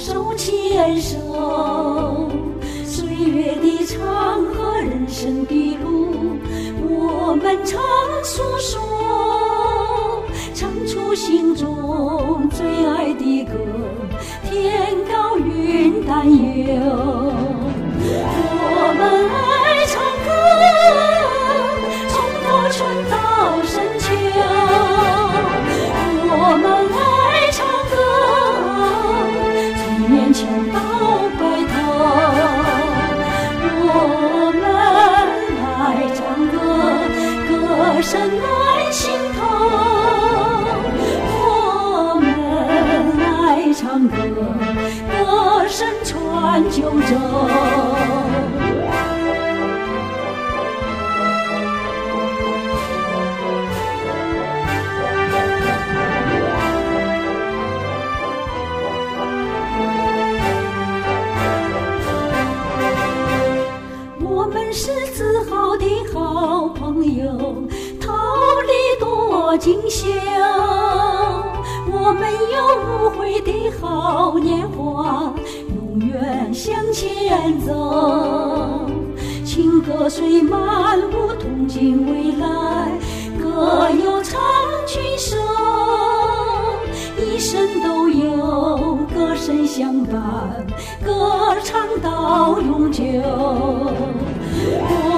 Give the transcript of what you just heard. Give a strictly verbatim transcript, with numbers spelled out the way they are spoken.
手牵手，岁月的长河，人生的路，我们常诉说，唱出心中最爱的歌，天高云淡有。我们爱唱歌，从早春到深秋，我们爱唱歌，从年前到白头，我们爱唱歌，歌声暖心头，我们爱唱歌，歌声传九州。我们是自豪的好朋友，桃李多锦绣，我们有无悔的好年华，永远向前走。情歌虽满目，同进未来，各有唱群手，一生都有歌声相伴，歌唱到永久。